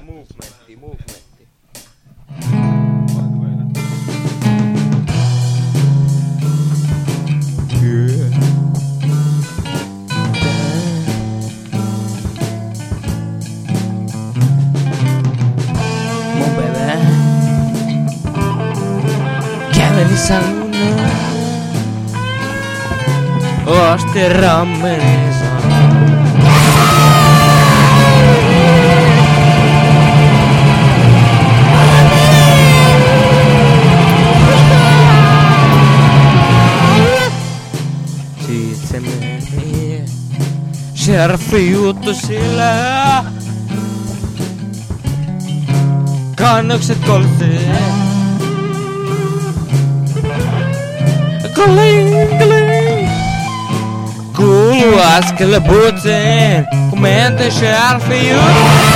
Movementti. Mun bebé käveli saunaan, osti rammensa. Siit se meni, sherifi juttu sillä. Kannukset kolsee. Kling, kling. Kuulu askel puuteen, kun mentiin sherifi juttu.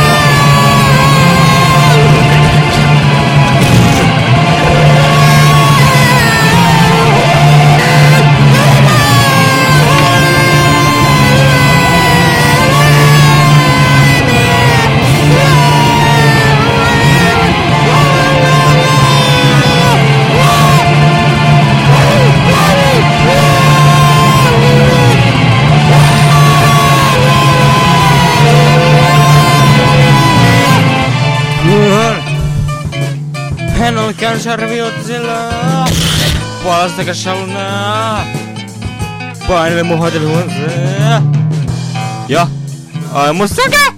Hän oli käynyt sarviottisella, puolestakas salunaa, paineli mun hotellihuoneeseen. Ja aamussakin!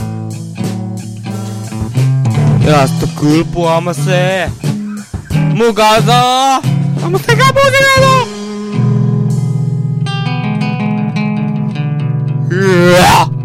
Ja astui kylpuamaseen. Mukana! Aamussakin mukana! Yeah!